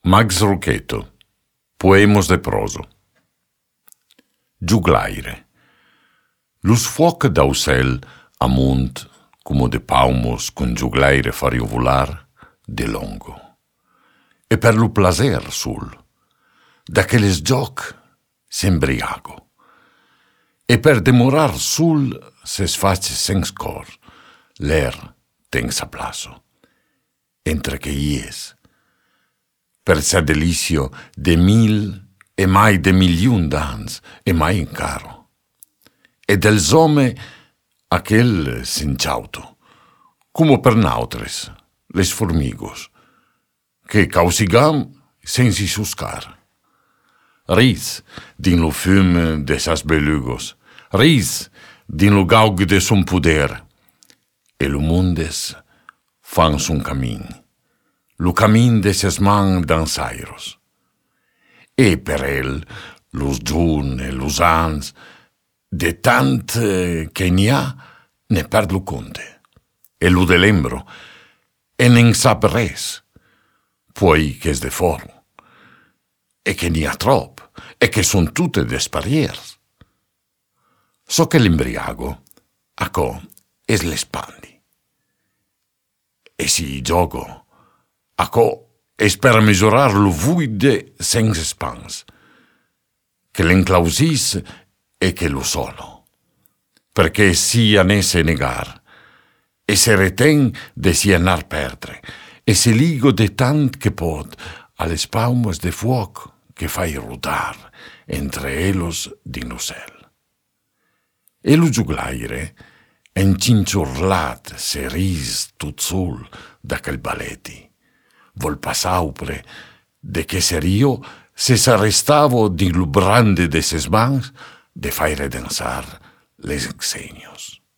Max Ruchetto, Poemos de proso. Giuglaire. Lus fuoc d'aucel amunt, como de paumos con giuglaire fario volar, de longo. E per lu plaser sul, d'aquelles gioc s'embriago. E per demorar sul ses face sens cor, l'air ten sa plaso, entre che ies, per sa delicio de 1000 e mai de miliun d'ans, e mai in caro. E dels home aquel s'inciauto, como per nautres, les formigos, che causigam sensi suscar. Ris din lo fum de sas belugos, ris din lo gaug de son puder, e lo mundes fan son camin, lo camin de ses man dansairos. E per el, los giun e los ans, de tant che n'hi ha, ne perd lo conte, e lo delembro, e n'en sap res, poi che es de foro, e che n'hi ha trop, e che son tutte despariers. So che l'imbriago, acco, es l'espandi. E si gioco, acco, es per misurar lo vuide sens espans, che l'enclausis e che lo solo, perché si anesse negar, e se reten de si anar perdre, e se ligo de tant che pot alle spaumes de fuoc che fai rodar entre elos din lo cel. E lo giuglaire, encinciurlat se ris tut sul da quel baleti, vol passaupre de che serio se s'arrestavo di lo brande de ses mans de faire dansar les insegnos.